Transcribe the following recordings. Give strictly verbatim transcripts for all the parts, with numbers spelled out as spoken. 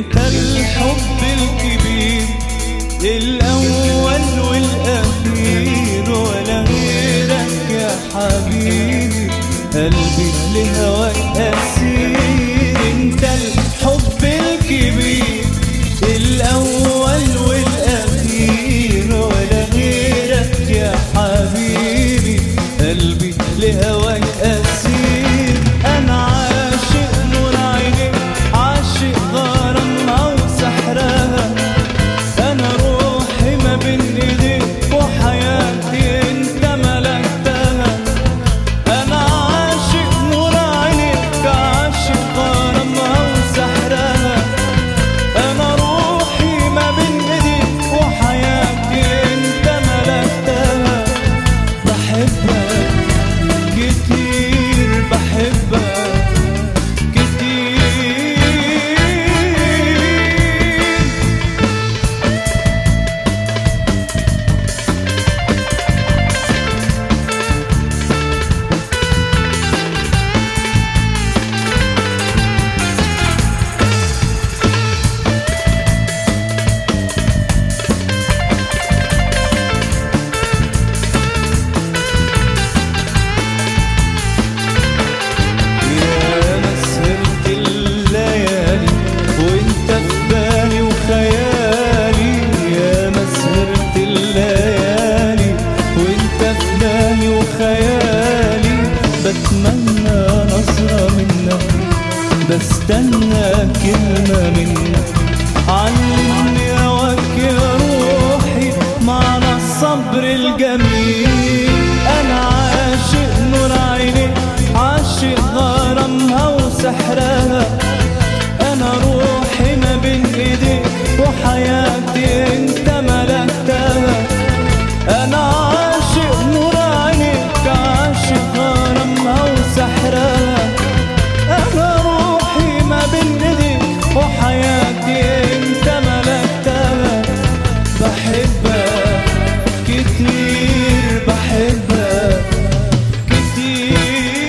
انت الحب الكبير الاول والاخير ولا غيرك يا حبيبي، قلبي لهواك اسير. انت الحب الكبير الاول والاخير ولا غيرك يا حبيبي، قلبي لهواك اسير. انا عاشق نور عينيك، عاشق غرامها وسحرها، انا روحي ما بين ايديك وحياتي انت ملكتها. انا عاشق نور عينيك، عاشق غرامها وسحرها، انا روحي ما بين ايديك وحياتي انت ملكتها. بحبك كتير، بحبك كتير. بتمنى نظرة منك، بستنى كلمة منك، علمني هواك يا روحي معنى الصبر الجميل. أنا عاشق نور عينيك، عاشق غرامها وسحرها، أنا روحي ما بين إيديك وحياتي أنت ملكتها. أنا عاشق نور عينيك، عاشق غرامها وسحرها، أنا روحي ما بين إيديك وحياتي أنت ملكتها. بحبك كتير، بحبك كتير.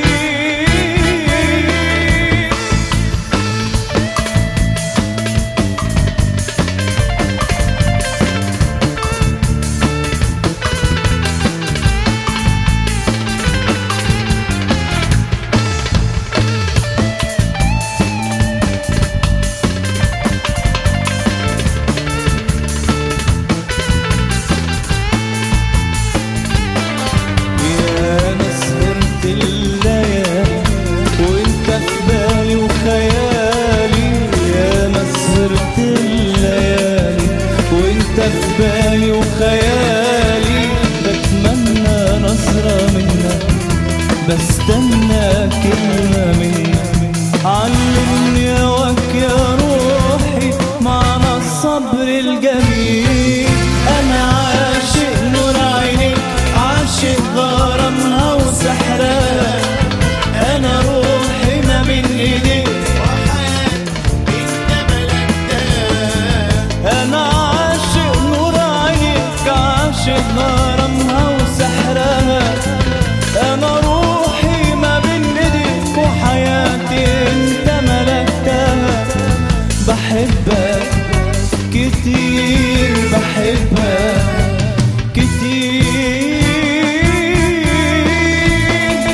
بالي وخيالي بتمنى نظرة منك، بستنى كلمة منك، علمني هواك يا روحي معنى الصبر الجميل.